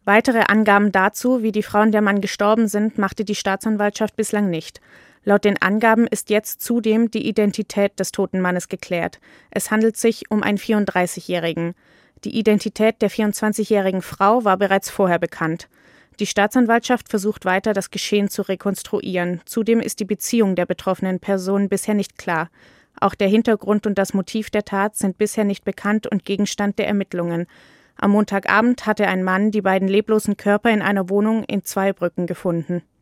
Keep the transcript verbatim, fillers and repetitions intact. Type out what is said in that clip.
Weitere Angaben dazu, wie die Frau und der Mann gestorben sind, machte die Staatsanwaltschaft bislang nicht. Laut den Angaben ist jetzt zudem die Identität des toten Mannes geklärt. Es handelt sich um einen vierunddreißigjährigen. Die Identität der vierundzwanzigjährigen Frau war bereits vorher bekannt. Die Staatsanwaltschaft versucht weiter, das Geschehen zu rekonstruieren. Zudem ist die Beziehung der betroffenen Person bisher nicht klar. Auch der Hintergrund und das Motiv der Tat sind bisher nicht bekannt und Gegenstand der Ermittlungen. Am Montagabend hatte ein Mann die beiden leblosen Körper in einer Wohnung in Zweibrücken gefunden.